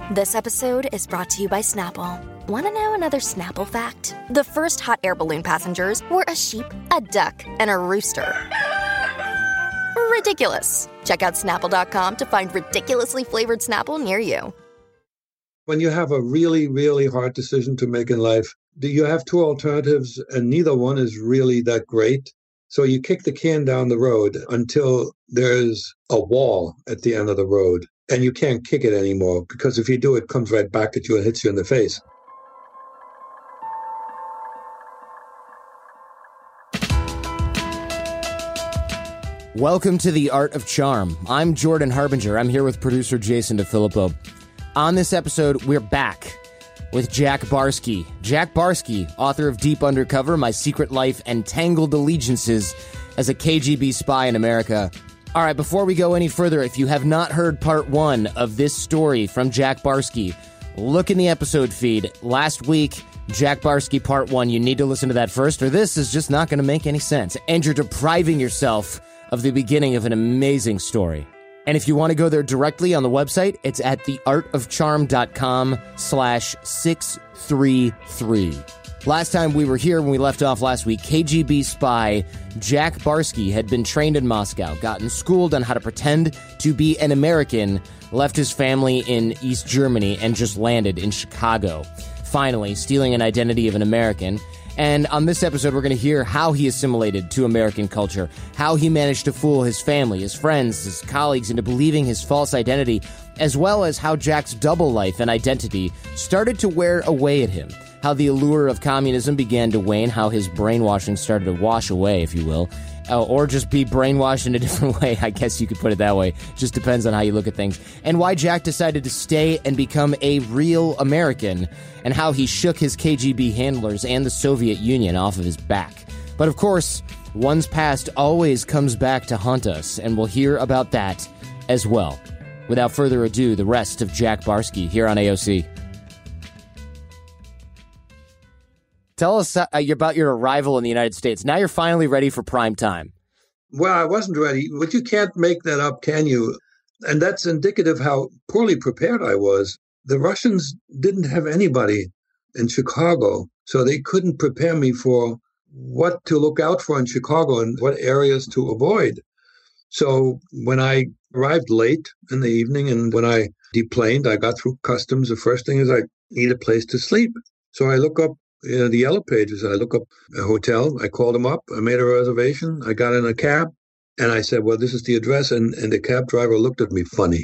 This episode is brought to you by Snapple. Want to know another Snapple fact? The first hot air balloon passengers were a sheep, a duck, and a rooster. Ridiculous. Check out Snapple.com to find ridiculously flavored Snapple near you. When you have a really, really hard decision to make in life, you have two alternatives, and neither one is really that great. So you kick the can down the road until there's a wall at the end of the road, and you can't kick it anymore, because if you do, it comes right back at you and hits you in the face. Welcome to The Art of Charm. I'm Jordan Harbinger. I'm here with producer Jason DeFilippo. On this episode, we're back with Jack Barsky. Jack Barsky, author of Deep Undercover, My Secret Life, and Tangled Allegiances as a KGB Spy in America. All right, before we go any further, if you have not heard part one of this story from Jack Barsky, look in the episode feed. Last week, Jack Barsky part one, you need to listen to that first, or this is just not going to make any sense. And you're depriving yourself of the beginning of an amazing story. And if you want to go there directly on the website, it's at theartofcharm.com/633. Last time we were here, when we left off last week, KGB spy Jack Barsky had been trained in Moscow, gotten schooled on how to pretend to be an American, left his family in East Germany, and just landed in Chicago, finally stealing an identity of an American. And on this episode, we're going to hear how he assimilated to American culture, how he managed to fool his family, his friends, his colleagues into believing his false identity, as well as how Jack's double life and identity started to wear away at him, how the allure of communism began to wane, how his brainwashing started to wash away, if you will, or just be brainwashed in a different way. I guess you could put it that way. Just depends on how you look at things. And why Jack decided to stay and become a real American, and how he shook his KGB handlers and the Soviet Union off of his back. But of course, one's past always comes back to haunt us, and we'll hear about that as well. Without further ado, the rest of Jack Barsky here on AOC. Tell us about your arrival in the United States. Now you're finally ready for prime time. Well, I wasn't ready, but you can't make that up, can you? And that's indicative how poorly prepared I was. The Russians didn't have anybody in Chicago, so they couldn't prepare me for what to look out for in Chicago and what areas to avoid. So when I arrived late in the evening and when I deplaned, I got through customs. The first thing is I need a place to sleep. So I look up the Yellow Pages. I look up a hotel. I called them up. I made a reservation. I got in a cab, and I said, well, this is the address. And the cab driver looked at me funny.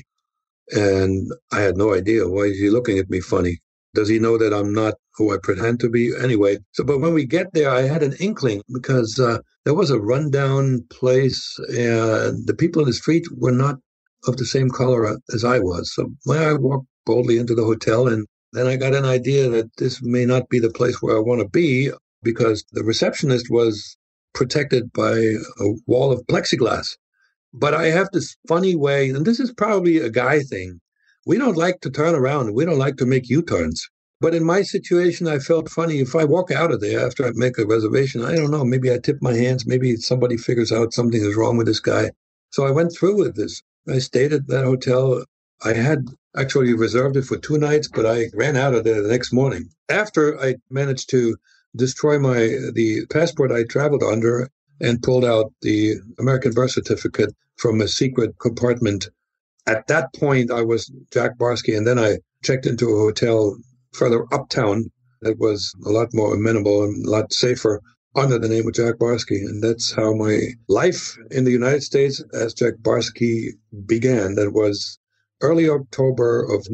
And I had no idea. Why is he looking at me funny? Does he know that I'm not who I pretend to be? Anyway, but when we get there, I had an inkling, because there was a rundown place, and the people in the street were not of the same color as I was. So I walked boldly into the hotel, and then I got an idea that this may not be the place where I want to be, because the receptionist was protected by a wall of plexiglass. But I have this funny way, and this is probably a guy thing. We don't like to turn around. We don't like to make U-turns. But in my situation, I felt funny. If I walk out of there after I make a reservation, I don't know, maybe I tip my hands. Maybe somebody figures out something is wrong with this guy. So I went through with this. I stayed at that hotel. I had actually reserved it for 2 nights, but I ran out of there the next morning. After I managed to destroy the passport I traveled under and pulled out the American birth certificate from a secret compartment. At that point, I was Jack Barsky, and then I checked into a hotel further uptown that was a lot more amenable and a lot safer under the name of Jack Barsky. And that's how my life in the United States as Jack Barsky began. That was early October of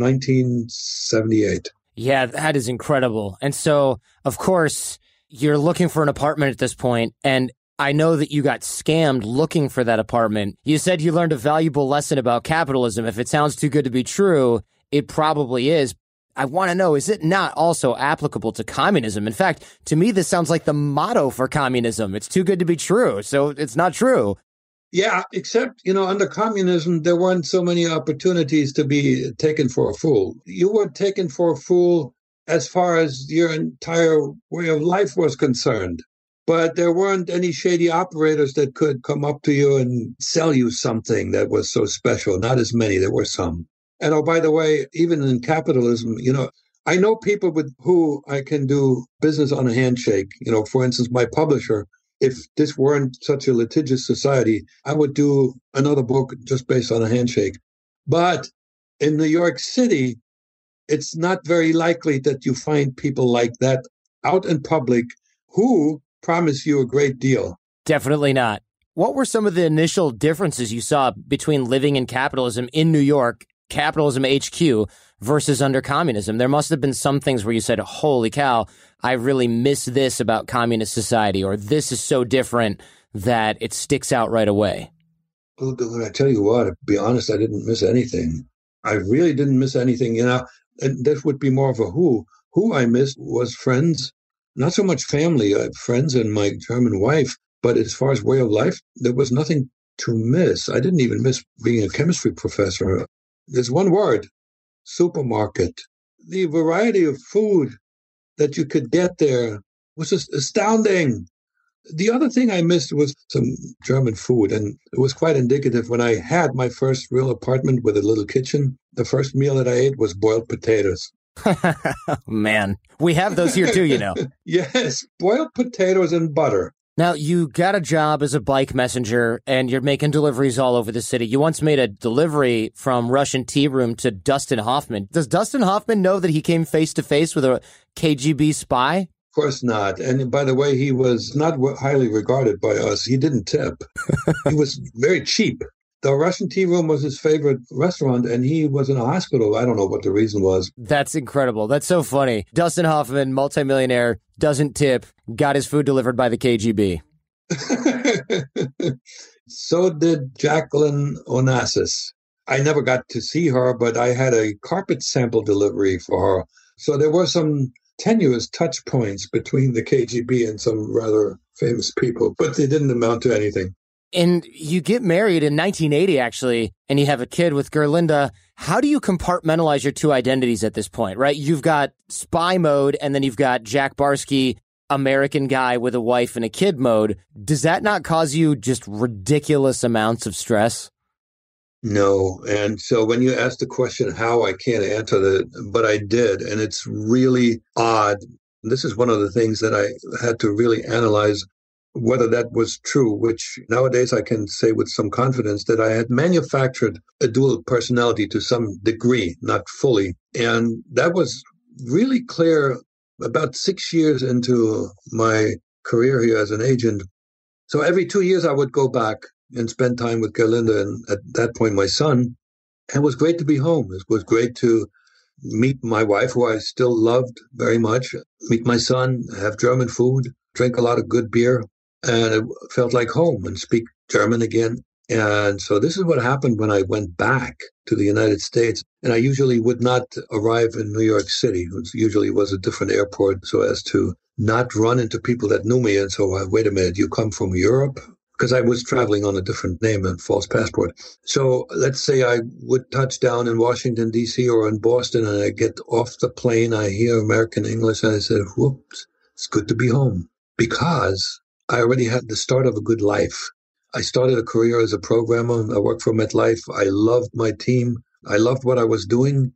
1978. Yeah, that is incredible. And so, of course, you're looking for an apartment at this point, and I know that you got scammed looking for that apartment. You said you learned a valuable lesson about capitalism. If it sounds too good to be true, it probably is. I want to know, is it not also applicable to communism? In fact, to me, this sounds like the motto for communism. It's too good to be true, so it's not true. Yeah, except, under communism, there weren't so many opportunities to be taken for a fool. You were taken for a fool as far as your entire way of life was concerned. But there weren't any shady operators that could come up to you and sell you something that was so special. Not as many. There were some. And oh, by the way, even in capitalism, I know people with who I can do business on a handshake. For instance, my publisher, if this weren't such a litigious society, I would do another book just based on a handshake. But in New York City, it's not very likely that you find people like that out in public who promise you a great deal. Definitely not. What were some of the initial differences you saw between living in capitalism in New York, capitalism HQ, versus under communism? There must have been some things where you said, holy cow, I really miss this about communist society, or this is so different that it sticks out right away. Well, I tell you what, to be honest, I didn't miss anything. I really didn't miss anything, and that would be more of a who. Who I missed was friends, not so much family, friends and my German wife. But as far as way of life, there was nothing to miss. I didn't even miss being a chemistry professor. There's one word, supermarket. The variety of food that you could get there was just astounding. The other thing I missed was some German food, and it was quite indicative when I had my first real apartment with a little kitchen. The first meal that I ate was boiled potatoes. Man, we have those here too, Yes, boiled potatoes and butter. Now, you got a job as a bike messenger, and you're making deliveries all over the city. You once made a delivery from Russian Tea Room to Dustin Hoffman. Does Dustin Hoffman know that he came face-to-face with a KGB spy? Of course not. And by the way, he was not highly regarded by us. He didn't tip. He was very cheap. The Russian Tea Room was his favorite restaurant, and he was in a hospital. I don't know what the reason was. That's incredible. That's so funny. Dustin Hoffman, multimillionaire, doesn't tip, got his food delivered by the KGB. So did Jacqueline Onassis. I never got to see her, but I had a carpet sample delivery for her. So there were some tenuous touch points between the KGB and some rather famous people, but they didn't amount to anything. And you get married in 1980, actually, and you have a kid with Gerlinda. How do you compartmentalize your two identities at this point, right? You've got spy mode, and then you've got Jack Barsky, American guy with a wife and a kid mode. Does that not cause you just ridiculous amounts of stress? No. And so when you ask the question how, I can't answer that, but I did. And it's really odd. This is one of the things that I had to really analyze whether that was true, which nowadays I can say with some confidence that I had manufactured a dual personality to some degree, not fully. And that was really clear about 6 years into my career here as an agent. So every 2 years I would go back and spend time with Gerlinda and at that point my son. And it was great to be home. It was great to meet my wife, who I still loved very much, meet my son, have German food, drink a lot of good beer. And it felt like home and speak German again. And so this is what happened when I went back to the United States. And I usually would not arrive in New York City, which usually was a different airport, so as to not run into people that knew me. And so, wait a minute, you come from Europe? Because I was traveling on a different name and false passport. So let's say I would touch down in Washington, D.C. or in Boston, and I get off the plane, I hear American English, and I said, whoops, it's good to be home. Because I already had the start of a good life. I started a career as a programmer. I worked for MetLife. I loved my team. I loved what I was doing.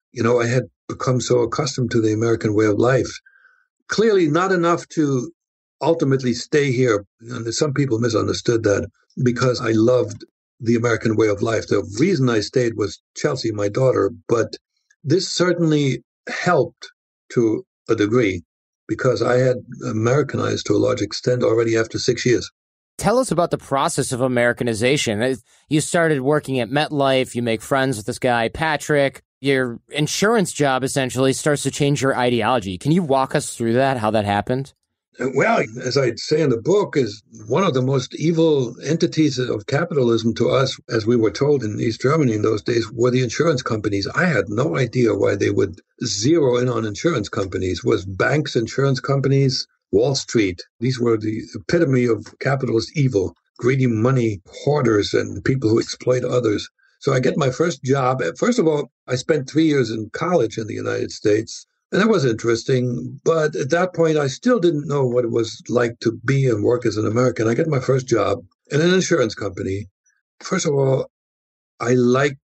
I had become so accustomed to the American way of life. Clearly not enough to ultimately stay here. And some people misunderstood that because I loved the American way of life. The reason I stayed was Chelsea, my daughter. But this certainly helped to a degree, because I had Americanized to a large extent already after 6 years. Tell us about the process of Americanization. You started working at MetLife. You make friends with this guy, Patrick. Your insurance job essentially starts to change your ideology. Can you walk us through that, how that happened? Well, as I say in the book, is one of the most evil entities of capitalism to us, as we were told in East Germany in those days, were the insurance companies. I had no idea why they would zero in on insurance companies. Was banks, insurance companies, Wall Street. These were the epitome of capitalist evil, greedy money hoarders and people who exploit others. So I get my first job. First of all, I spent 3 years in college in the United States. And that was interesting, but at that point, I still didn't know what it was like to be and work as an American. I get my first job in an insurance company. First of all, I liked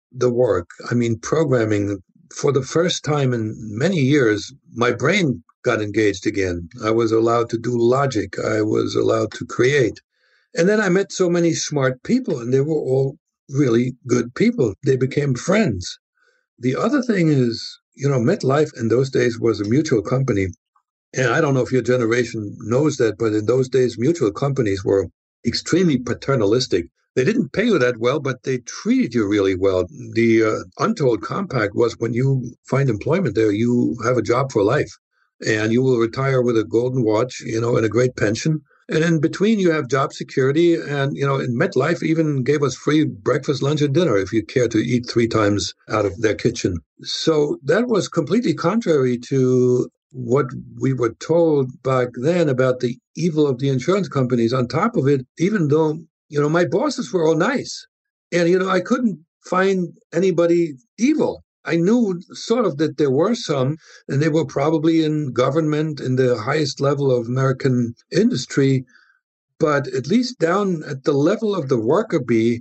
the work. I mean, programming, for the first time in many years, my brain got engaged again. I was allowed to do logic. I was allowed to create. And then I met so many smart people, and they were all really good people. They became friends. The other thing is, MetLife in those days was a mutual company. And I don't know if your generation knows that, but in those days, mutual companies were extremely paternalistic. They didn't pay you that well, but they treated you really well. The untold compact was when you find employment there, you have a job for life, and you will retire with a golden watch, and a great pension. And in between, you have job security. And, in MetLife even gave us free breakfast, lunch, and dinner if you care to eat 3 times out of their kitchen. So that was completely contrary to what we were told back then about the evil of the insurance companies. On top of it, even though, my bosses were all nice, and, I couldn't find anybody evil. I knew sort of that there were some, and they were probably in government in the highest level of American industry. But at least down at the level of the worker bee,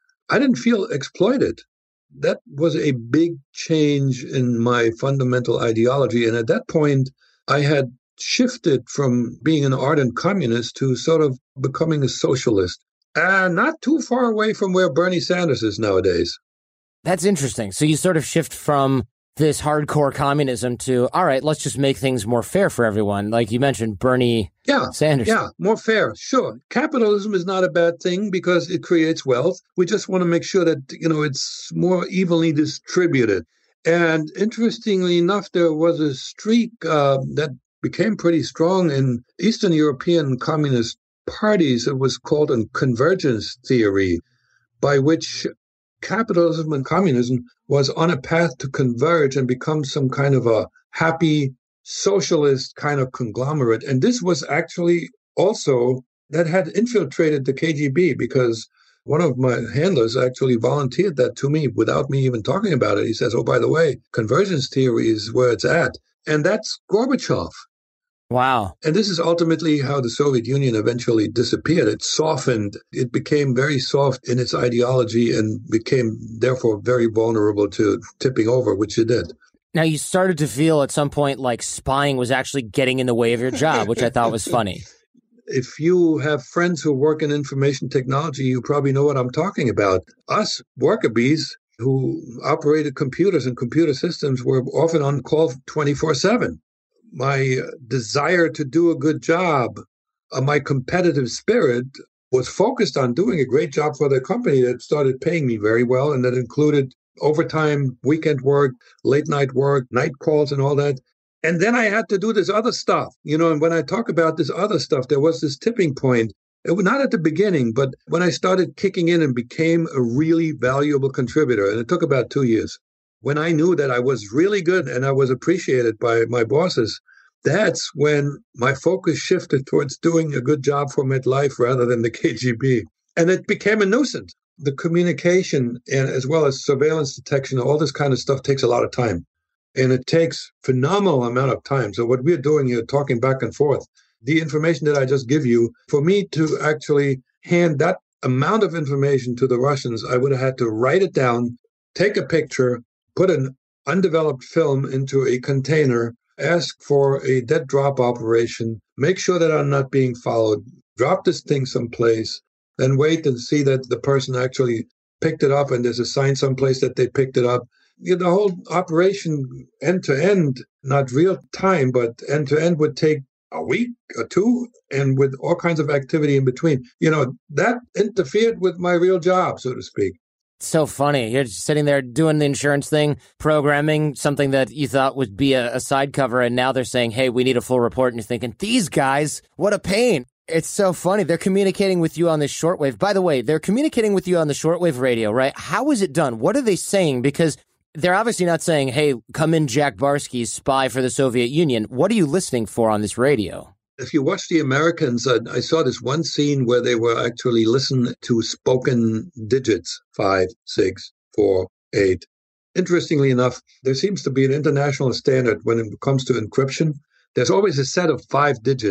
I didn't feel exploited. That was a big change in my fundamental ideology. And at that point, I had shifted from being an ardent communist to sort of becoming a socialist. Not too far away from where Bernie Sanders is nowadays. That's interesting. So you sort of shift from this hardcore communism to, all right, let's just make things more fair for everyone. Like you mentioned, Bernie Sanders. Yeah, more fair. Sure. Capitalism is not a bad thing because it creates wealth. We just want to make sure that, it's more evenly distributed. And interestingly enough, there was a streak that became pretty strong in Eastern European communist parties. It was called a convergence theory, by which capitalism and communism was on a path to converge and become some kind of a happy socialist kind of conglomerate. And this was actually also that had infiltrated the KGB, because one of my handlers actually volunteered that to me without me even talking about it. He says, oh, by the way, convergence theory is where it's at. And that's Gorbachev. Wow. And this is ultimately how the Soviet Union eventually disappeared. It softened. It became very soft in its ideology and became, therefore, very vulnerable to tipping over, which it did. Now, you started to feel at some point like spying was actually getting in the way of your job, which I thought was funny. If you have friends who work in information technology, you probably know what I'm talking about. Us worker bees who operated computers and computer systems were often on call 24/7. My desire to do a good job, my competitive spirit was focused on doing a great job for the company that started paying me very well, and that included overtime, weekend work, late night work, night calls and all that. And then I had to do this other stuff, and when I talk about this other stuff, there was this tipping point. It was not at the beginning, but when I started kicking in and became a really valuable contributor, and it took about 2 years. When I knew that I was really good and I was appreciated by my bosses, that's when my focus shifted towards doing a good job for MetLife rather than the KGB. And it became a nuisance. The communication and as well as surveillance detection, all this kind of stuff takes a lot of time. And it takes phenomenal amount of time. So what we're doing here, talking back and forth, the information that I just give you, for me to actually hand that amount of information to the Russians, I would have had to write it down, take a picture, put an undeveloped film into a container, ask for a dead drop operation, make sure that I'm not being followed, drop this thing someplace, then wait and see that the person actually picked it up and there's a sign someplace that they picked it up. The whole operation end to end, not real time, but end to end would take a week or two, and with all kinds of activity in between. That interfered with my real job, so to speak. So funny. You're just sitting there doing the insurance thing, programming something that you thought would be a side cover, and now they're saying, hey, we need a full report, and you're thinking, these guys, what a pain. It's so funny. They're communicating with you on this shortwave. By the way, they're communicating with you on the shortwave radio, right? How is it done? What are they saying? Because they're obviously not saying, hey, come in, Jack Barsky, spy for the Soviet Union. What are you listening for on this radio? If you watch the Americans, I saw this one scene where they were actually listening to spoken digits, 5, 6, 4, 8. Interestingly enough, there seems to be an international standard when it comes to encryption. There's always a set of 5 digits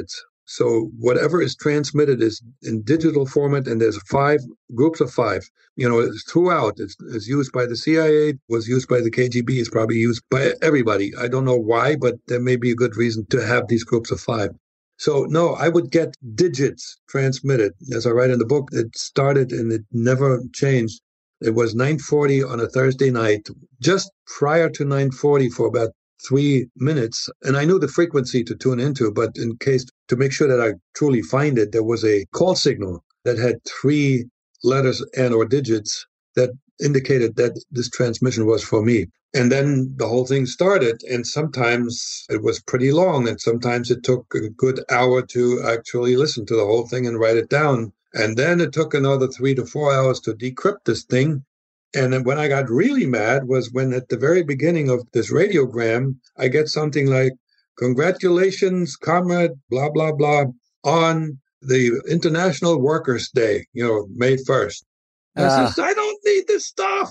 So whatever is transmitted is in digital format, and there's 5 groups of 5. It's throughout. It's used by the CIA, was used by the KGB, it's probably used by everybody. I don't know why, but there may be a good reason to have these groups of 5. So no, I would get digits transmitted. As I write in the book, it started and it never changed. It was 9:40 on a Thursday night, just prior to 9:40 for about 3 minutes. And I knew the frequency to tune into, but in case, to make sure that I truly find it, there was a call signal that had 3 letters and or digits that indicated that this transmission was for me. And then the whole thing started. And sometimes it was pretty long. And sometimes it took a good hour to actually listen to the whole thing and write it down. And then it took another 3 to 4 hours to decrypt this thing. And then when I got really mad was when at the very beginning of this radiogram, I get something like, "Congratulations, comrade, blah, blah, blah, on the International Workers' Day, May 1st. I says, I don't need this stuff.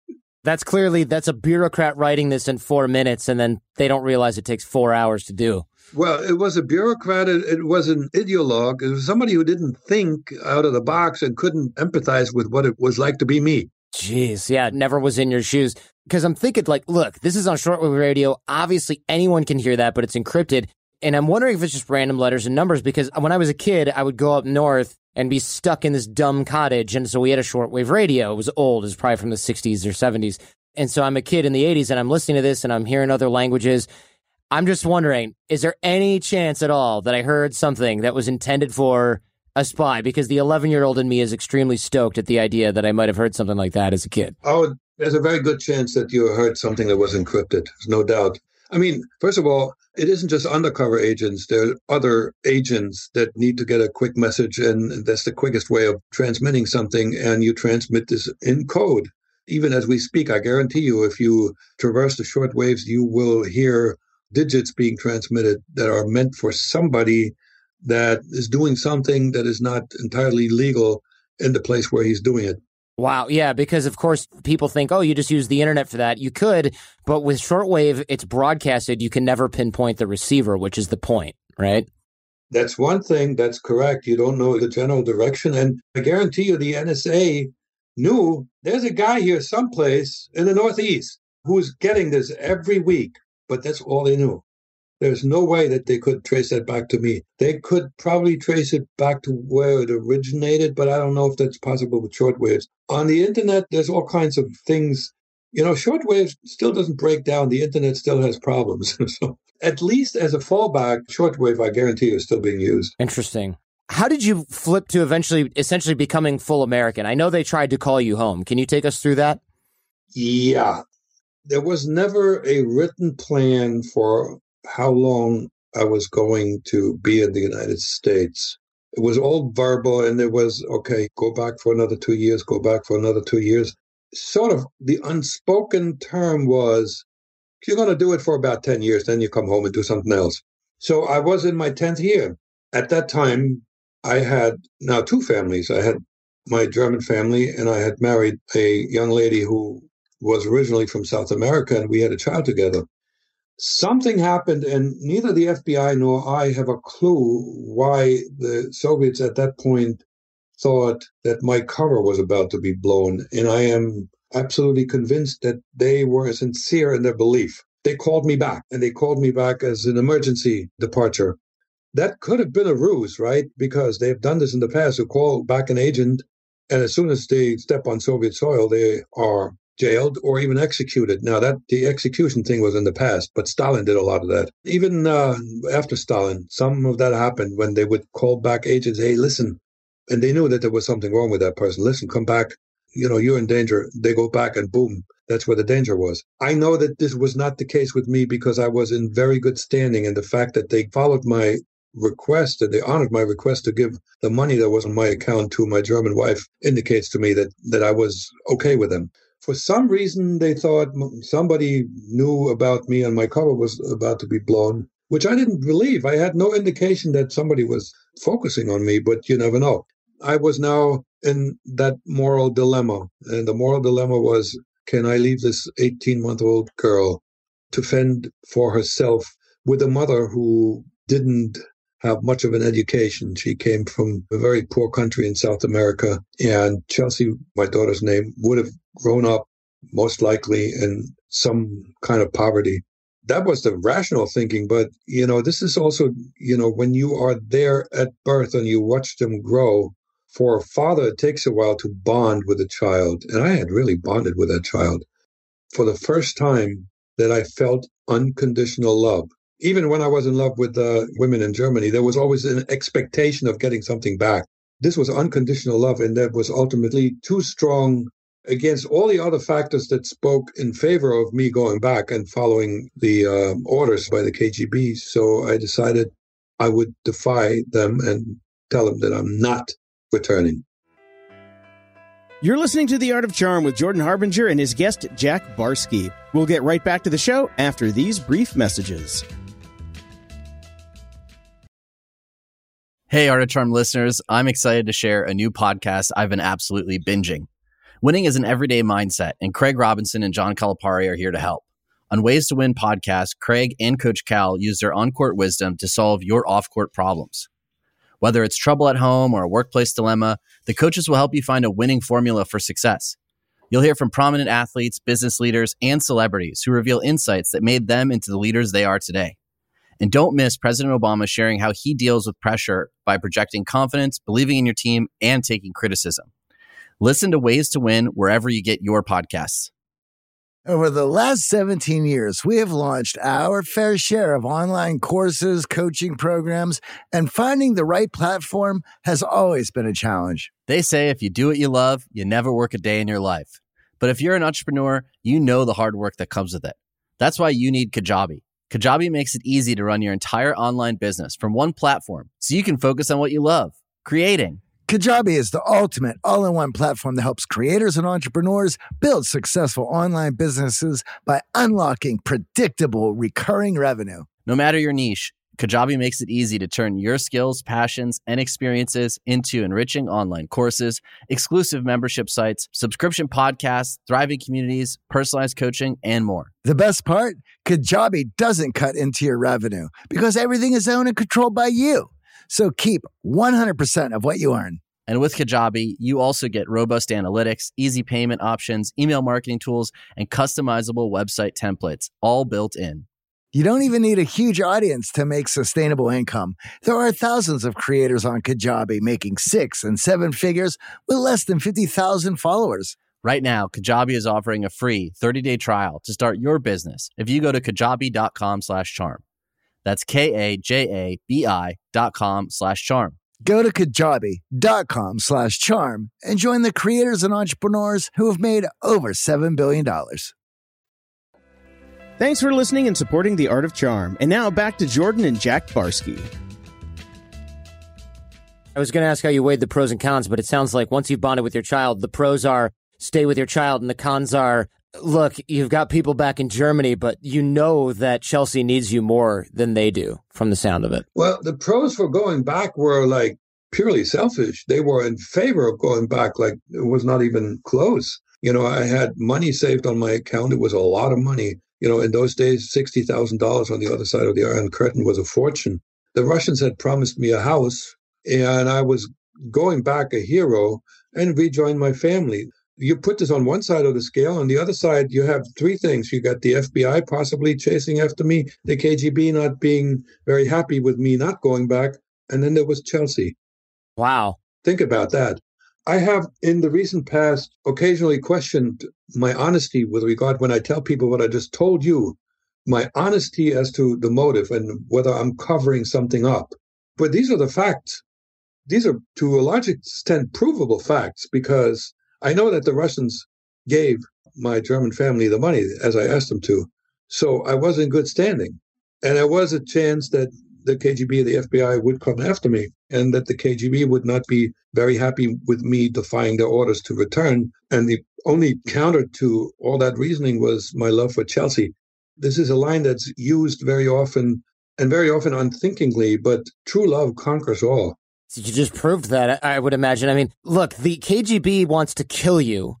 That's a bureaucrat writing this in 4 minutes, and then they don't realize it takes 4 hours to do. Well, it was a bureaucrat. It was an ideologue. It was somebody who didn't think out of the box and couldn't empathize with what it was like to be me. Jeez, yeah, never was in your shoes. Because I'm thinking, look, this is on shortwave radio. Obviously, anyone can hear that, but it's encrypted. And I'm wondering if it's just random letters and numbers, because when I was a kid, I would go up north and be stuck in this dumb cottage. And so we had a shortwave radio. It was old. It was probably from the 60s or 70s. And so I'm a kid in the 80s, and I'm listening to this, and I'm hearing other languages. I'm just wondering, is there any chance at all that I heard something that was intended for a spy? Because the 11-year-old in me is extremely stoked at the idea that I might have heard something like that as a kid. Oh, there's a very good chance that you heard something that was encrypted. There's no doubt. I mean, first of all, it isn't just undercover agents. There are other agents that need to get a quick message, and that's the quickest way of transmitting something, and you transmit this in code. Even as we speak, I guarantee you, if you traverse the short waves, you will hear digits being transmitted that are meant for somebody that is doing something that is not entirely legal in the place where he's doing it. Wow. Yeah, because of course people think, oh, you just use the internet for that. You could, but with shortwave, it's broadcasted. You can never pinpoint the receiver, which is the point, right? That's one thing. That's correct. You don't know the general direction. And I guarantee you the NSA knew there's a guy here someplace in the Northeast who's getting this every week, but that's all they knew. There's no way that they could trace that back to me. They could probably trace it back to where it originated, but I don't know if that's possible with shortwaves. On the internet, there's all kinds of things. Shortwave still doesn't break down. The internet still has problems. So at least as a fallback, shortwave, I guarantee you, is still being used. Interesting. How did you flip to essentially becoming full American? I know they tried to call you home. Can you take us through that? Yeah. There was never a written plan for how long I was going to be in the United States. It was all verbal, and it was, okay, go back for another 2 years, go back for another 2 years. Sort of the unspoken term was, you're going to do it for about 10 years, then you come home and do something else. So I was in my 10th year. At that time, I had now 2 families. I had my German family, and I had married a young lady who was originally from South America, and we had a child together. Something happened, and neither the FBI nor I have a clue why the Soviets at that point thought that my cover was about to be blown. And I am absolutely convinced that they were sincere in their belief. They called me back, and they called me back as an emergency departure. That could have been a ruse, right? Because they've done this in the past, who call back an agent, and as soon as they step on Soviet soil, they are jailed or even executed. Now, that the execution thing was in the past, but Stalin did a lot of that. Even after Stalin, some of that happened when they would call back agents, hey, listen, and they knew that there was something wrong with that person. Listen, come back. You're in danger. They go back and boom, that's where the danger was. I know that this was not the case with me because I was in very good standing, and the fact that they followed my request and they honored my request to give the money that was on my account to my German wife indicates to me that I was okay with them. For some reason, they thought somebody knew about me and my cover was about to be blown, which I didn't believe. I had no indication that somebody was focusing on me, but you never know. I was now in that moral dilemma, and the moral dilemma was, can I leave this 18-month-old girl to fend for herself with a mother who didn't have much of an education. She came from a very poor country in South America. And Chelsea, my daughter's name, would have grown up most likely in some kind of poverty. That was the rational thinking. But, this is also, when you are there at birth and you watch them grow, for a father, it takes a while to bond with a child. And I had really bonded with that child. For the first time that I felt unconditional love. Even when I was in love with women in Germany, there was always an expectation of getting something back. This was unconditional love, and that was ultimately too strong against all the other factors that spoke in favor of me going back and following the orders by the KGB. So I decided I would defy them and tell them that I'm not returning. You're listening to The Art of Charm with Jordan Harbinger and his guest, Jack Barsky. We'll get right back to the show after these brief messages. Hey, Art of Charm listeners, I'm excited to share a new podcast I've been absolutely binging. Winning is an everyday mindset, and Craig Robinson and John Calipari are here to help. On Ways to Win podcast, Craig and Coach Cal use their on-court wisdom to solve your off-court problems. Whether it's trouble at home or a workplace dilemma, the coaches will help you find a winning formula for success. You'll hear from prominent athletes, business leaders, and celebrities who reveal insights that made them into the leaders they are today. And don't miss President Obama sharing how he deals with pressure by projecting confidence, believing in your team, and taking criticism. Listen to Ways to Win wherever you get your podcasts. Over the last 17 years, we have launched our fair share of online courses, coaching programs, and finding the right platform has always been a challenge. They say if you do what you love, you never work a day in your life. But if you're an entrepreneur, you know the hard work that comes with it. That's why you need Kajabi. Kajabi makes it easy to run your entire online business from one platform so you can focus on what you love, creating. Kajabi is the ultimate all-in-one platform that helps creators and entrepreneurs build successful online businesses by unlocking predictable, recurring revenue. No matter your niche, Kajabi makes it easy to turn your skills, passions, and experiences into enriching online courses, exclusive membership sites, subscription podcasts, thriving communities, personalized coaching, and more. The best part? Kajabi doesn't cut into your revenue because everything is owned and controlled by you. So keep 100% of what you earn. And with Kajabi, you also get robust analytics, easy payment options, email marketing tools, and customizable website templates, all built in. You don't even need a huge audience to make sustainable income. There are thousands of creators on Kajabi making 6 and 7 figures with less than 50,000 followers. Right now, Kajabi is offering a free 30-day trial to start your business if you go to kajabi.com/charm. That's KAJABI.com/charm. Go to kajabi.com/charm and join the creators and entrepreneurs who have made over $7 billion. Thanks for listening and supporting The Art of Charm. And now back to Jordan and Jack Barsky. I was going to ask how you weighed the pros and cons, but it sounds like once you've bonded with your child, the pros are stay with your child, and the cons are, look, you've got people back in Germany, but you know that Chelsea needs you more than they do, from the sound of it. Well, the pros for going back were like purely selfish. They were in favor of going back, like it was not even close. I had money saved on my account. It was a lot of money. In those days, $60,000 on the other side of the Iron Curtain was a fortune. The Russians had promised me a house, and I was going back a hero and rejoin my family. You put this on one side of the scale. On the other side, you have 3 things. You got the FBI possibly chasing after me, the KGB not being very happy with me not going back, and then there was Chelsea. Wow. Think about that. I have, in the recent past, occasionally questioned my honesty with regard when I tell people what I just told you, my honesty as to the motive and whether I'm covering something up. But these are the facts. These are, to a large extent, provable facts, because I know that the Russians gave my German family the money, as I asked them to. So I was in good standing. And there was a chance that the KGB or the FBI would come after me, and that the KGB would not be very happy with me defying their orders to return. And the only counter to all that reasoning was my love for Chelsea. This is a line that's used very often, and very often unthinkingly, but true love conquers all. So you just proved that, I would imagine. I mean, look, the KGB wants to kill you.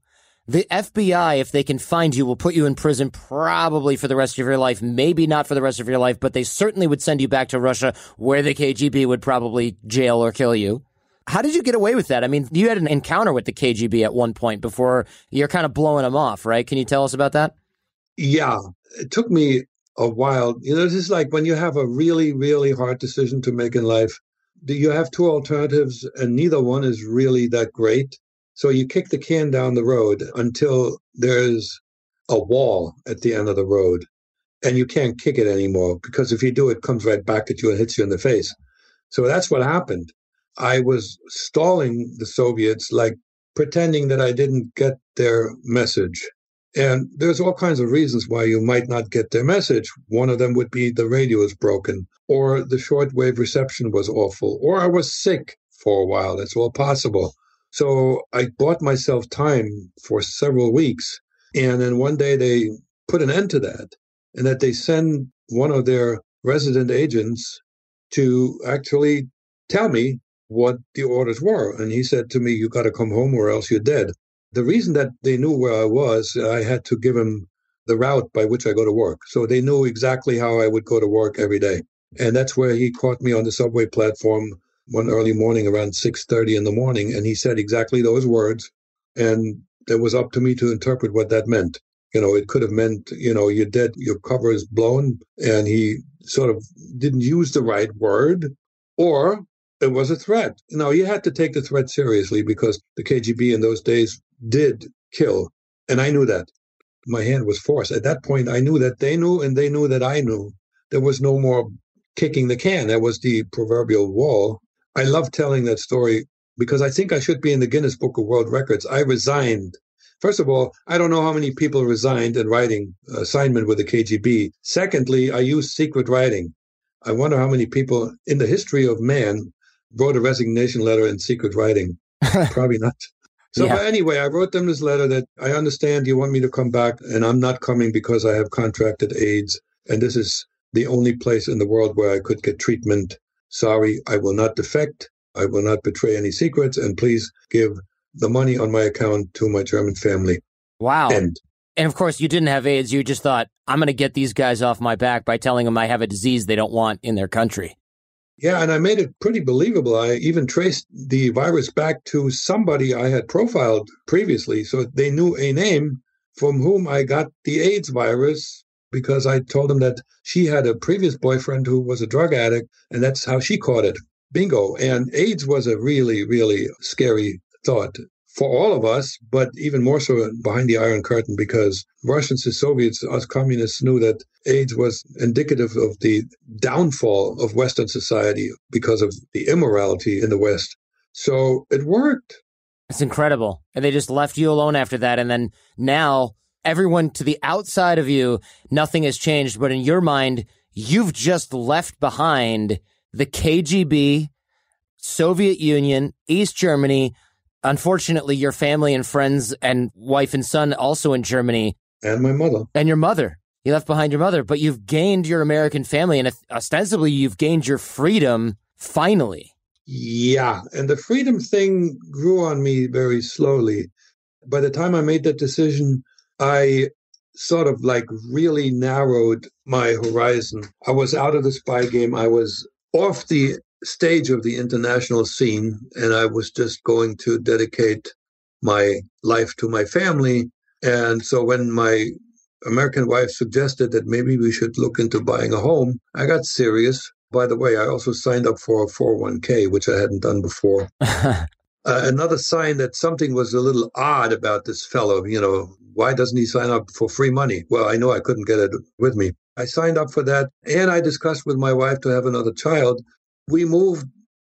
The FBI, if they can find you, will put you in prison probably for the rest of your life. Maybe not for the rest of your life, but they certainly would send you back to Russia, where the KGB would probably jail or kill you. How did you get away with that? I mean, you had an encounter with the KGB at one point before you're kind of blowing them off, right? Can you tell us about that? Yeah, it took me a while. This is like when you have a really, really hard decision to make in life. You have two alternatives, and neither one is really that great. So you kick the can down the road until there's a wall at the end of the road, and you can't kick it anymore, because if you do, it comes right back at you and hits you in the face. So that's what happened. I was stalling the Soviets, like pretending that I didn't get their message. And there's all kinds of reasons why you might not get their message. One of them would be the radio is broken, or the shortwave reception was awful, or I was sick for a while. That's all possible. So I bought myself time for several weeks. And then one day they put an end to that, and that they send one of their resident agents to actually tell me what the orders were. And he said to me, "You got to come home or else you're dead." The reason that they knew where I was, I had to give them the route by which I go to work. So they knew exactly how I would go to work every day. And that's where he caught me on the subway platform one early morning around 6:30 in the morning. And he said exactly those words. And it was up to me to interpret what that meant. It could have meant, you're dead, your cover is blown. And he sort of didn't use the right word. Or it was a threat. You had to take the threat seriously, because the KGB in those days did kill. And I knew that. My hand was forced. At that point, I knew that they knew, and they knew that I knew. There was no more kicking the can. That was the proverbial wall. I love telling that story because I think I should be in the Guinness Book of World Records. I resigned. First of all, I don't know how many people resigned in writing assignment with the KGB. Secondly, I used secret writing. I wonder how many people in the history of man wrote a resignation letter in secret writing. Probably not. So But anyway, I wrote them this letter that I understand you want me to come back, and I'm not coming because I have contracted AIDS, and this is the only place in the world where I could get treatment. Sorry, I will not defect. I will not betray any secrets, and please give the money on my account to my German family. Wow. And of course, you didn't have AIDS. You just thought, I'm going to get these guys off my back by telling them I have a disease they don't want in their country. Yeah, and I made it pretty believable. I even traced the virus back to somebody I had profiled previously. So they knew a name from whom I got the AIDS virus, because I told them that she had a previous boyfriend who was a drug addict, and that's how she caught it. Bingo. And AIDS was a really, really scary thought for all of us, but even more so behind the Iron Curtain, because Russians, the Soviets, us communists knew that AIDS was indicative of the downfall of Western society because of the immorality in the West. So it worked. It's incredible. And they just left you alone after that. And then now everyone to the outside of you, nothing has changed. But in your mind, you've just left behind the KGB, Soviet Union, East Germany. Unfortunately, your family and friends and wife and son also in Germany. And my mother. And your mother. You left behind your mother, but you've gained your American family, and ostensibly you've gained your freedom finally. Yeah, and the freedom thing grew on me very slowly. By the time I made that decision, I sort of like really narrowed my horizon. I was out of the spy game. I was off the stage of the international scene, and I was just going to dedicate my life to my family. And so when my American wife suggested that maybe we should look into buying a home, I got serious. By the way, I also signed up for a 401k, which I hadn't done before. Another sign that something was a little odd about this fellow. Why doesn't he sign up for free money? Well, I know I couldn't get it with me. I signed up for that, and I discussed with my wife to have another child. We moved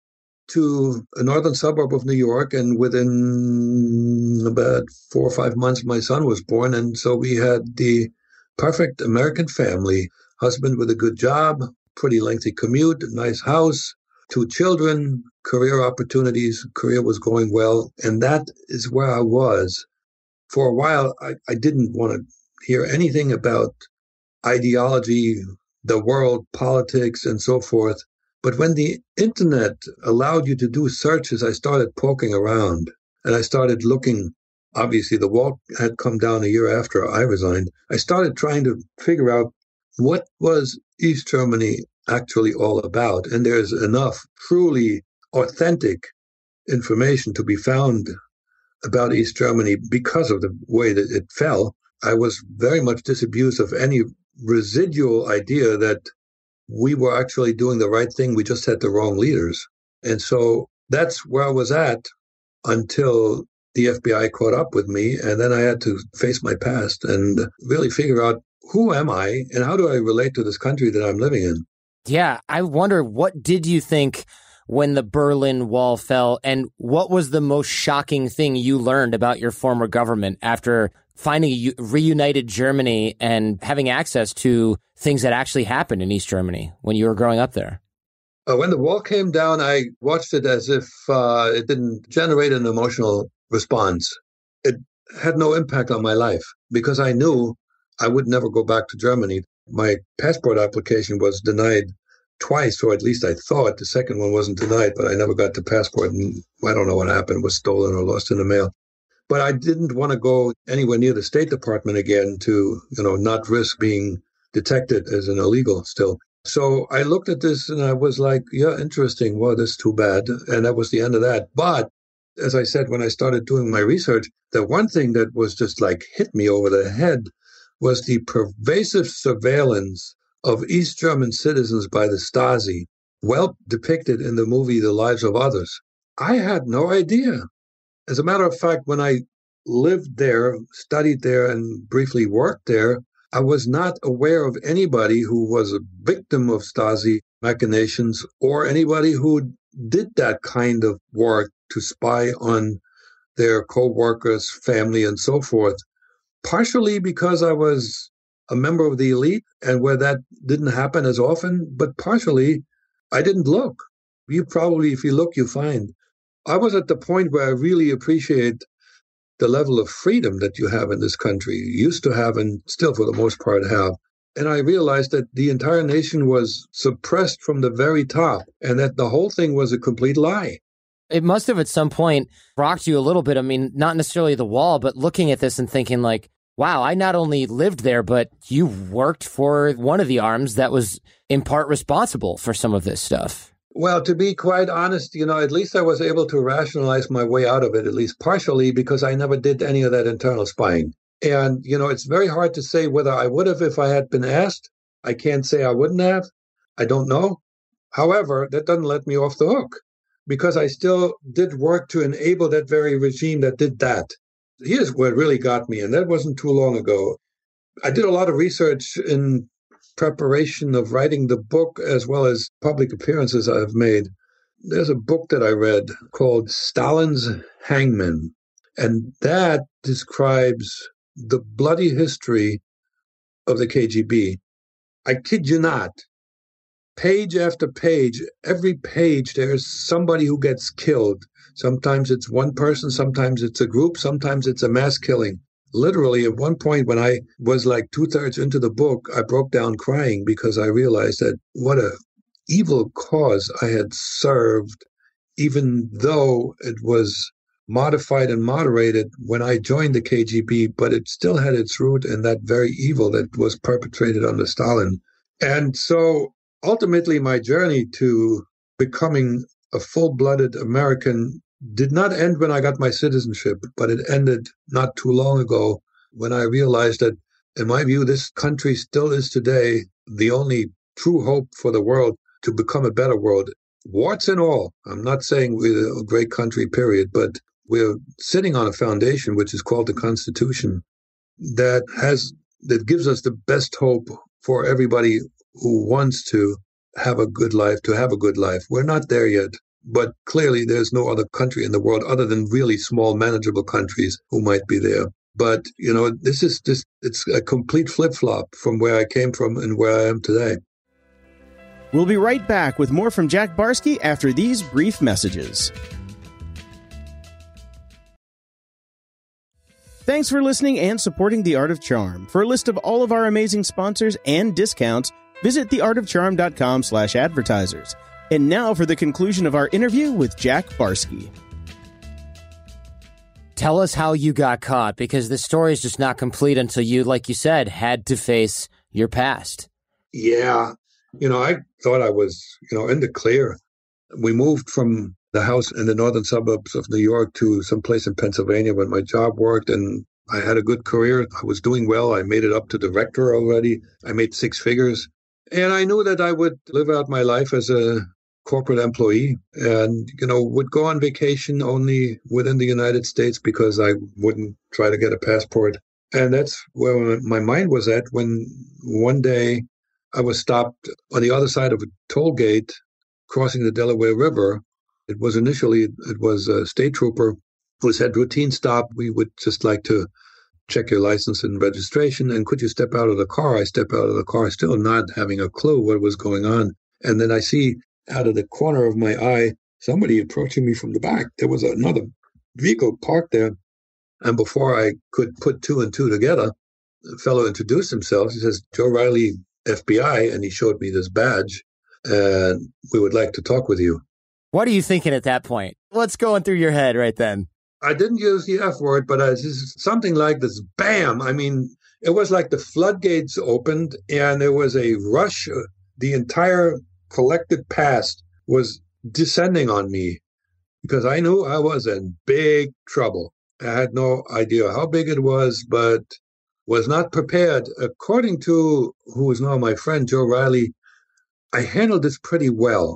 to a northern suburb of New York, and within about 4 or 5 months, my son was born. And so we had the perfect American family, husband with a good job, pretty lengthy commute, a nice house, 2 children, career opportunities. Career was going well. And that is where I was. For a while, I didn't want to hear anything about ideology, the world, politics, and so forth. But when the internet allowed you to do searches, I started poking around, and I started looking obviously the wall had come down a year after I resigned, I started trying to figure out what was East Germany actually all about. And there's enough truly authentic information to be found about East Germany because of the way that it fell. I was very much disabused of any residual idea that we were actually doing the right thing. We just had the wrong leaders. And so that's where I was at until the FBI caught up with me. And then I had to face my past and really figure out, who am I and how do I relate to this country that I'm living in? Yeah, I wonder, what did you think when the Berlin Wall fell, and what was the most shocking thing you learned about your former government after finding a reunited Germany and having access to things that actually happened in East Germany when you were growing up there? When the wall came down, I watched it as if it didn't generate an emotional response. It had no impact on my life because I knew I would never go back to Germany. My passport application was denied twice, or at least I thought. The second one wasn't denied, but I never got the passport, and I don't know what happened. It was stolen or lost in the mail. But I didn't want to go anywhere near the State Department again to, not risk being detected as an illegal still. So I looked at this and I was like, yeah, interesting. Well, that's too bad. And that was the end of that. But as I said, when I started doing my research, the one thing that was just like hit me over the head was the pervasive surveillance of East German citizens by the Stasi, well depicted in the movie The Lives of Others. I had no idea. As a matter of fact, when I lived there, studied there, and briefly worked there, I was not aware of anybody who was a victim of Stasi machinations or anybody who did that kind of work to spy on their co-workers, family, and so forth. Partially because I was a member of the elite and where that didn't happen as often, but partially I didn't look. You probably, if you look, you find. I was at the point where I really appreciate the level of freedom that you have in this country, you used to have and still for the most part have. And I realized that the entire nation was suppressed from the very top and that the whole thing was a complete lie. It must have at some point rocked you a little bit. I mean, not necessarily the wall, but looking at this and thinking like, wow, I not only lived there, but you worked for one of the arms that was in part responsible for some of this stuff. Well, to be quite honest, at least I was able to rationalize my way out of it, at least partially, because I never did any of that internal spying. And, it's very hard to say whether I would have if I had been asked. I can't say I wouldn't have. I don't know. However, that doesn't let me off the hook because I still did work to enable that very regime that did that. Here's what really got me, and that wasn't too long ago. I did a lot of research in preparation of writing the book as well as public appearances I've made. There's a book that I read called Stalin's Hangman, and that describes the bloody history of the KGB. I kid you not. Page after page, every page, there's somebody who gets killed. Sometimes it's one person, sometimes it's a group, sometimes it's a mass killing. Literally, at one point when I was like 2/3 into the book, I broke down crying because I realized that what a evil cause I had served, even though it was modified and moderated when I joined the KGB, but it still had its root in that very evil that was perpetrated under Stalin. And so ultimately, my journey to becoming a full-blooded American did not end when I got my citizenship, but it ended not too long ago when I realized that, in my view, this country still is today the only true hope for the world to become a better world, warts and all. I'm not saying we're a great country, period, but we're sitting on a foundation which is called the Constitution that gives us the best hope for everybody who wants to have a good life, to have a good life. We're not there yet. But clearly, there's no other country in the world other than really small, manageable countries who might be there. But, this is just, it's a complete flip-flop from where I came from and where I am today. We'll be right back with more from Jack Barsky after these brief messages. Thanks for listening and supporting The Art of Charm. For a list of all of our amazing sponsors and discounts, visit theartofcharm.com/advertisers. And now for the conclusion of our interview with Jack Barsky. Tell us how you got caught, because the story is just not complete until you, like you said, had to face your past. Yeah. I thought I was, in the clear. We moved from the house in the northern suburbs of New York to someplace in Pennsylvania when my job worked, and I had a good career. I was doing well. I made it up to director already. I made 6 figures. And I knew that I would live out my life as a corporate employee and, would go on vacation only within the United States because I wouldn't try to get a passport. And that's where my mind was at when one day I was stopped on the other side of a toll gate crossing the Delaware River. It was a state trooper who said, routine stop. We would just like to check your license and registration. And could you step out of the car? I step out of the car, still not having a clue what was going on. And then I see out of the corner of my eye, somebody approaching me from the back. There was another vehicle parked there. And before I could put 2 and 2 together, the fellow introduced himself. He says, Joe Riley, FBI. And he showed me this badge. And we would like to talk with you. What are you thinking at that point? What's going through your head right then? I didn't use the F word, but something like this, bam. I mean, it was like the floodgates opened and there was a rush. The entire collected past was descending on me because I knew I was in big trouble. I had no idea how big it was, but was not prepared. According to who is now my friend, Joe Riley, I handled this pretty well.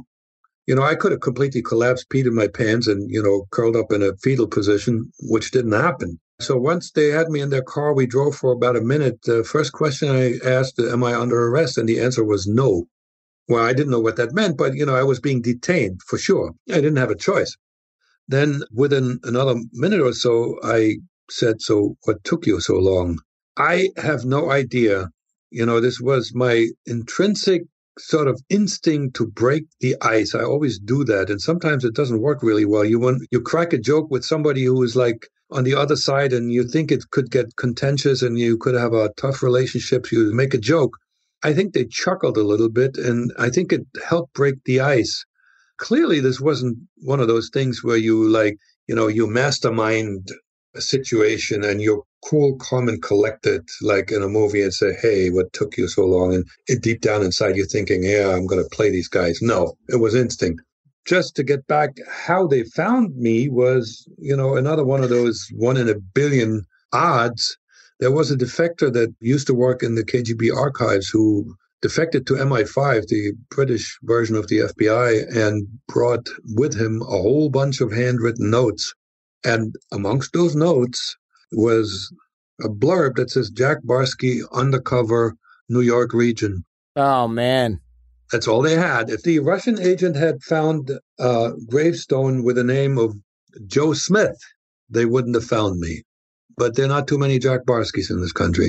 I could have completely collapsed, peed in my pants and, curled up in a fetal position, which didn't happen. So once they had me in their car, we drove for about a minute. The first question I asked, am I under arrest? And the answer was no. Well, I didn't know what that meant, but, I was being detained for sure. I didn't have a choice. Then within another minute or so, I said, so what took you so long? I have no idea. This was my intrinsic sort of instinct to break the ice. I always do that. And sometimes it doesn't work really well. You crack a joke with somebody who is like on the other side and you think it could get contentious and you could have a tough relationship. You make a joke. I think they chuckled a little bit and I think it helped break the ice. Clearly, this wasn't one of those things where you you mastermind a situation and you're cool, calm, and collected, like in a movie, and say, hey, what took you so long? And deep down inside, you're thinking, yeah, I'm going to play these guys. No, it was instinct. Just to get back, how they found me was, another one of those 1 in a billion odds. There was a defector that used to work in the KGB archives who defected to MI5, the British version of the FBI, and brought with him a whole bunch of handwritten notes. And amongst those notes was a blurb that says Jack Barsky, undercover, New York region. Oh, man. That's all they had. If the Russian agent had found a gravestone with the name of Joe Smith, they wouldn't have found me. But there are not too many Jack Barskys in this country.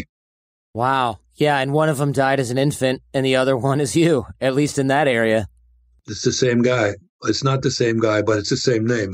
Wow. Yeah, and one of them died as an infant, and the other one is you, at least in that area. It's the same guy. It's not the same guy, but it's the same name.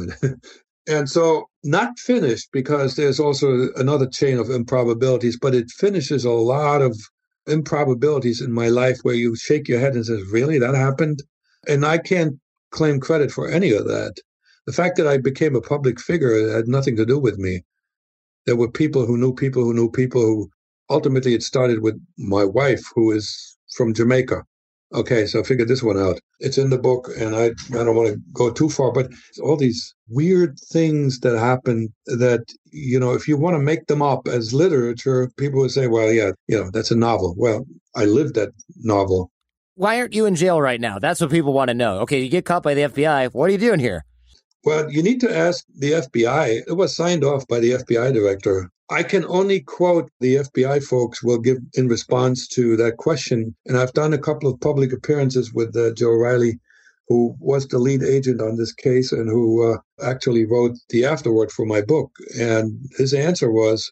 And so, not finished, because there's also another chain of improbabilities, but it finishes a lot of improbabilities in my life where you shake your head and says, really, that happened? And I can't claim credit for any of that. The fact that I became a public figure had nothing to do with me. There were people who knew people who knew people who ultimately it started with my wife, who is from Jamaica. Okay, so I figured this one out. It's in the book, and I don't want to go too far, but all these weird things that happen that, if you want to make them up as literature, people would say, well, yeah, that's a novel. Well, I lived that novel. Why aren't you in jail right now? That's what people want to know. Okay, you get caught by the FBI. What are you doing here? Well, you need to ask the FBI. It was signed off by the FBI director. I can only quote the FBI folks will give in response to that question. And I've done a couple of public appearances with Joe Riley, who was the lead agent on this case and who actually wrote the afterword for my book. And his answer was,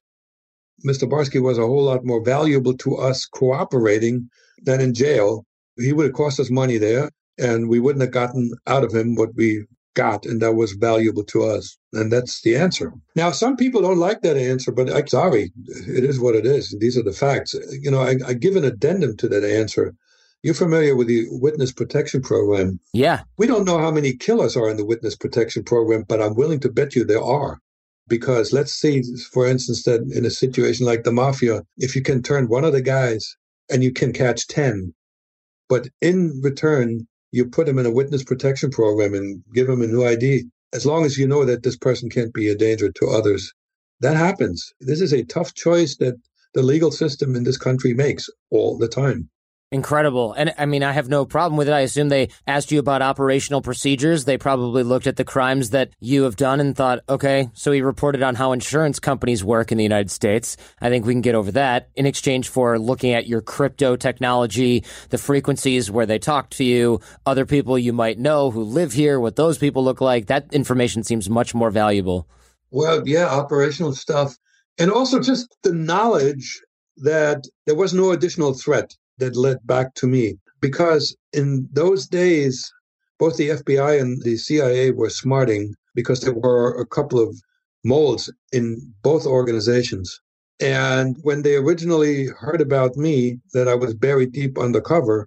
Mr. Barsky was a whole lot more valuable to us cooperating than in jail. He would have cost us money there, and we wouldn't have gotten out of him what we got, and that was valuable to us. And that's the answer. Now, some people don't like that answer, but I'm sorry, it is what it is. These are the facts. I give an addendum to that answer. You're familiar with the Witness Protection Program. Yeah. We don't know how many killers are in the Witness Protection Program, but I'm willing to bet you there are. Because let's say, for instance, that in a situation like the mafia, if you can turn one of the guys and you can catch 10, but in return, you put him in a witness protection program and give him a new ID, as long as you know that this person can't be a danger to others. That happens. This is a tough choice that the legal system in this country makes all the time. Incredible. And I mean, I have no problem with it. I assume they asked you about operational procedures. They probably looked at the crimes that you have done and thought, okay, so he reported on how insurance companies work in the United States. I think we can get over that in exchange for looking at your crypto technology, the frequencies where they talk to you, other people you might know who live here, what those people look like. That information seems much more valuable. Well, yeah, operational stuff. And also just the knowledge that there was no additional threat that led back to me. Because in those days, both the FBI and the CIA were smarting because there were a couple of moles in both organizations. And when they originally heard about me, that I was buried deep undercover,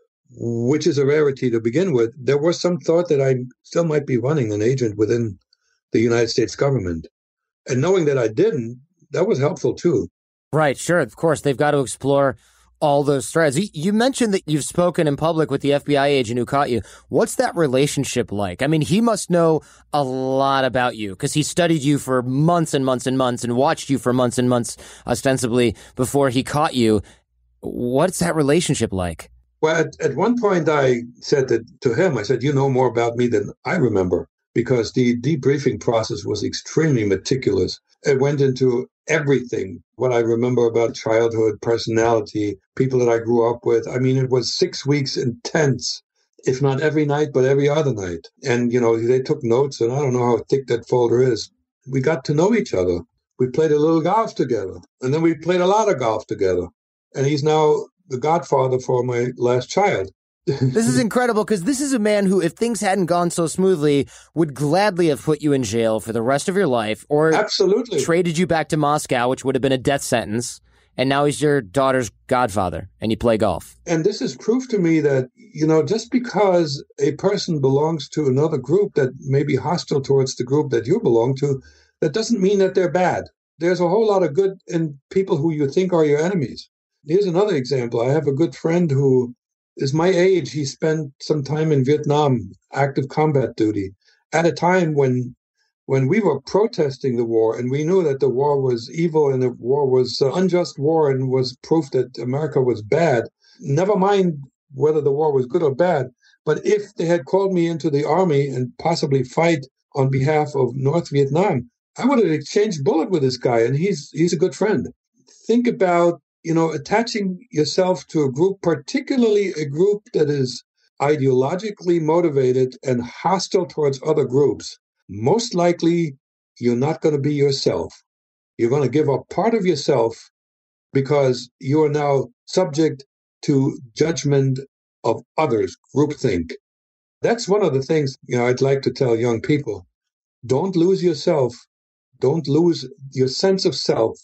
which is a rarity to begin with, there was some thought that I still might be running an agent within the United States government. And knowing that I didn't, that was helpful too. Right, sure. Of course, they've got to explore all those threads. You mentioned that you've spoken in public with the FBI agent who caught you. What's that relationship like? I mean, he must know a lot about you because he studied you for months and months and months and watched you for months and months, ostensibly, before he caught you. What's that relationship like? Well, at one point I said that to him, I said, you know more about me than I remember, because the debriefing process was extremely meticulous. It went into everything, what I remember about childhood, personality, people that I grew up with. I mean, it was 6 weeks intense, if not every night, but every other night. And, you know, they took notes, and I don't know how thick that folder is. We got to know each other. We played a little golf together, and then we played a lot of golf together. And he's now the godfather for my last child. This is incredible because this is a man who, if things hadn't gone so smoothly, would gladly have put you in jail for the rest of your life or absolutely traded you back to Moscow, which would have been a death sentence. And now he's your daughter's godfather and you play golf. And this is proof to me that, you know, just because a person belongs to another group that may be hostile towards the group that you belong to, that doesn't mean that they're bad. There's a whole lot of good in people who you think are your enemies. Here's another example. I have a good friend who is my age. He spent some time in Vietnam, active combat duty, at a time when we were protesting the war and we knew that the war was evil and the war was unjust war and was proof that America was bad. Never mind whether the war was good or bad, but if they had called me into the army and possibly fight on behalf of North Vietnam, I would have exchanged bullet with this guy, and he's a good friend. Think about, you know, attaching yourself to a group, particularly a group that is ideologically motivated and hostile towards other groups. Most likely, you're not going to be yourself. You're going to give up part of yourself because you are now subject to judgment of others, groupthink. That's one of the things, you know, I'd like to tell young people. Don't lose yourself. Don't lose your sense of self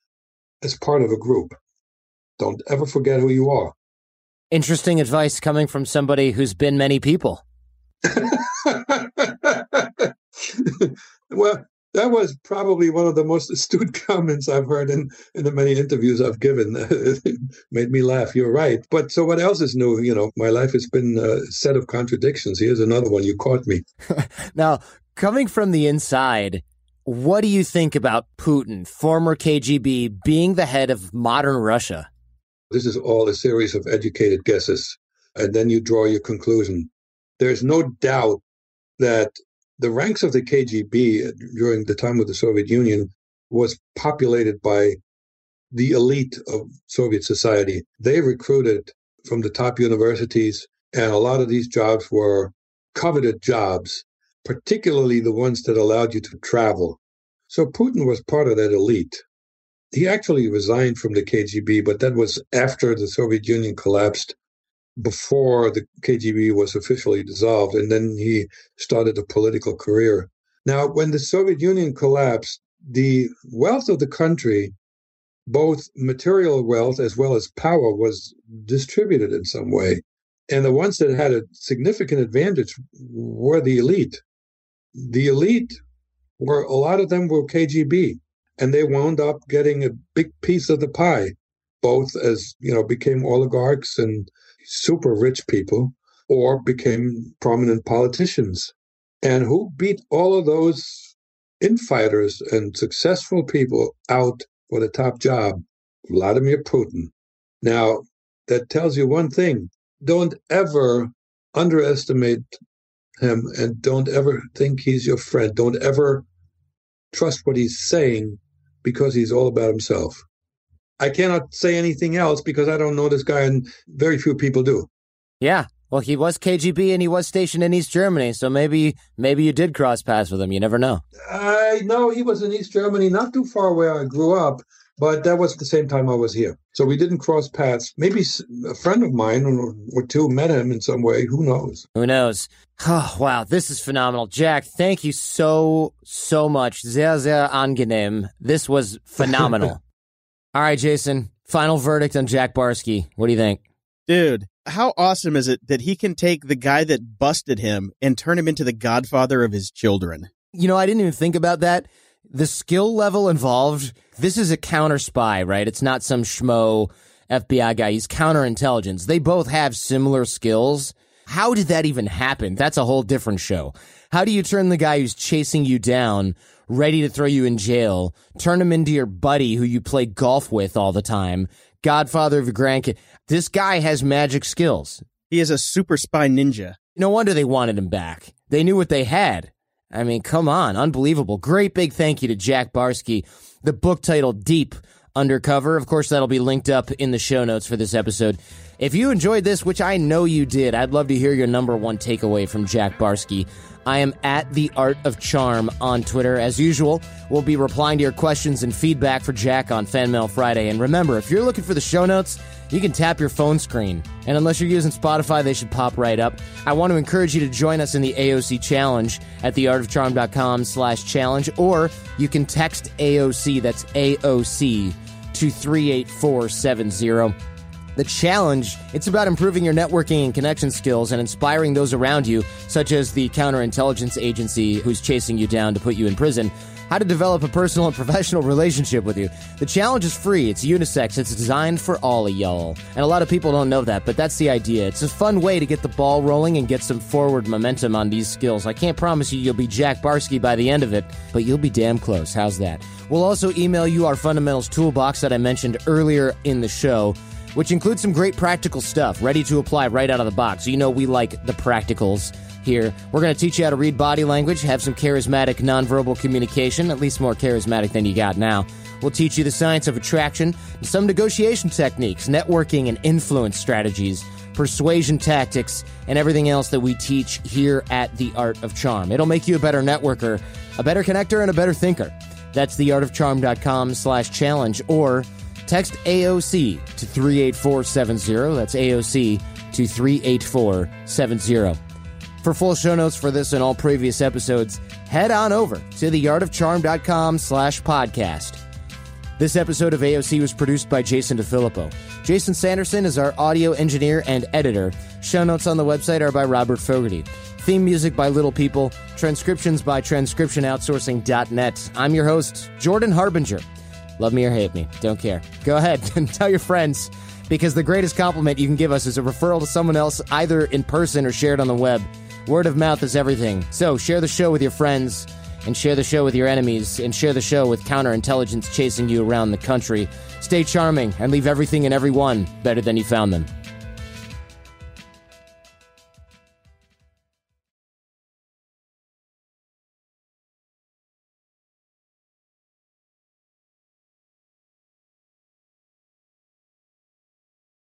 as part of a group. Don't ever forget who you are. Interesting advice coming from somebody who's been many people. Well, that was probably one of the most astute comments I've heard in the many interviews I've given. It made me laugh. You're right. But so what else is new? You know, my life has been a set of contradictions. Here's another one. You caught me. Now, coming from the inside, what do you think about Putin, former KGB, being the head of modern Russia? This is all a series of educated guesses, and then you draw your conclusion. There's no doubt that the ranks of the KGB during the time of the Soviet Union was populated by the elite of Soviet society. They recruited from the top universities, and a lot of these jobs were coveted jobs, particularly the ones that allowed you to travel. So Putin was part of that elite. He actually resigned from the KGB, but that was after the Soviet Union collapsed, before the KGB was officially dissolved, and then he started a political career. Now, when the Soviet Union collapsed, the wealth of the country, both material wealth as well as power, was distributed in some way. And the ones that had a significant advantage were the elite. The elite where a lot of them were KGB, and they wound up getting a big piece of the pie, both as, became oligarchs and super rich people, or became prominent politicians. And who beat all of those infighters and successful people out for the top job? Vladimir Putin. Now, that tells you one thing. Don't ever underestimate him, and don't ever think he's your friend. Don't ever trust what he's saying, because he's all about himself. I cannot say anything else because I don't know this guy, and very few people do. Yeah. Well, he was KGB and he was stationed in East Germany, so maybe you did cross paths with him. You never know. I know he was in East Germany, not too far where I grew up, but that was the same time I was here. So we didn't cross paths. Maybe a friend of mine or two met him in some way. Who knows? Who knows? Oh, wow, this is phenomenal. Jack, thank you so much. Sehr, sehr angenehm. This was phenomenal. All right, Jason, final verdict on Jack Barsky. What do you think? Dude, how awesome is it that he can take the guy that busted him and turn him into the godfather of his children? I didn't even think about that. The skill level involved, this is a counter spy, right? It's not some schmo FBI guy. He's counterintelligence. They both have similar skills. How did that even happen? That's a whole different show. How do you turn the guy who's chasing you down, ready to throw you in jail, turn him into your buddy who you play golf with all the time, godfather of your grandkid? This guy has magic skills. He is a super spy ninja. No wonder they wanted him back. They knew what they had. I mean, come on. Unbelievable. Great big thank you to Jack Barsky. The book titled Deep Undercover. Of course, that'll be linked up in the show notes for this episode. If you enjoyed this, which I know you did, I'd love to hear your number one takeaway from Jack Barsky. I am at The Art of Charm on Twitter. As usual, we'll be replying to your questions and feedback for Jack on Fan Mail Friday. And remember, if you're looking for the show notes, you can tap your phone screen. And unless you're using Spotify, they should pop right up. I want to encourage you to join us in the AOC Challenge at theartofcharm.com/challenge, or you can text AOC, that's AOC, to 38470. The challenge, it's about improving your networking and connection skills and inspiring those around you, such as the counterintelligence agency who's chasing you down to put you in prison, how to develop a personal and professional relationship with you. The challenge is free. It's unisex. It's designed for all of y'all. And a lot of people don't know that, but that's the idea. It's a fun way to get the ball rolling and get some forward momentum on these skills. I can't promise you'll be Jack Barsky by the end of it, but you'll be damn close. How's that? We'll also email you our fundamentals toolbox that I mentioned earlier in the show, which includes some great practical stuff ready to apply right out of the box. You know we like the practicals here. We're going to teach you how to read body language, have some charismatic nonverbal communication, at least more charismatic than you got now. We'll teach you the science of attraction, some negotiation techniques, networking and influence strategies, persuasion tactics, and everything else that we teach here at The Art of Charm. It'll make you a better networker, a better connector, and a better thinker. That's theartofcharm.com/challenge, or text AOC to 38470. That's AOC to 38470. For full show notes for this and all previous episodes, head on over to theartofcharm.com/podcast. This episode of AOC was produced by Jason DeFilippo. Jason Sanderson is our audio engineer and editor. Show notes on the website are by Robert Fogarty. Theme music by Little People. Transcriptions by transcriptionoutsourcing.net. I'm your host, Jordan Harbinger. Love me or hate me, don't care. Go ahead and tell your friends, because the greatest compliment you can give us is a referral to someone else, either in person or shared on the web. Word of mouth is everything. So share the show with your friends, and share the show with your enemies, and share the show with counterintelligence chasing you around the country. Stay charming and leave everything and everyone better than you found them.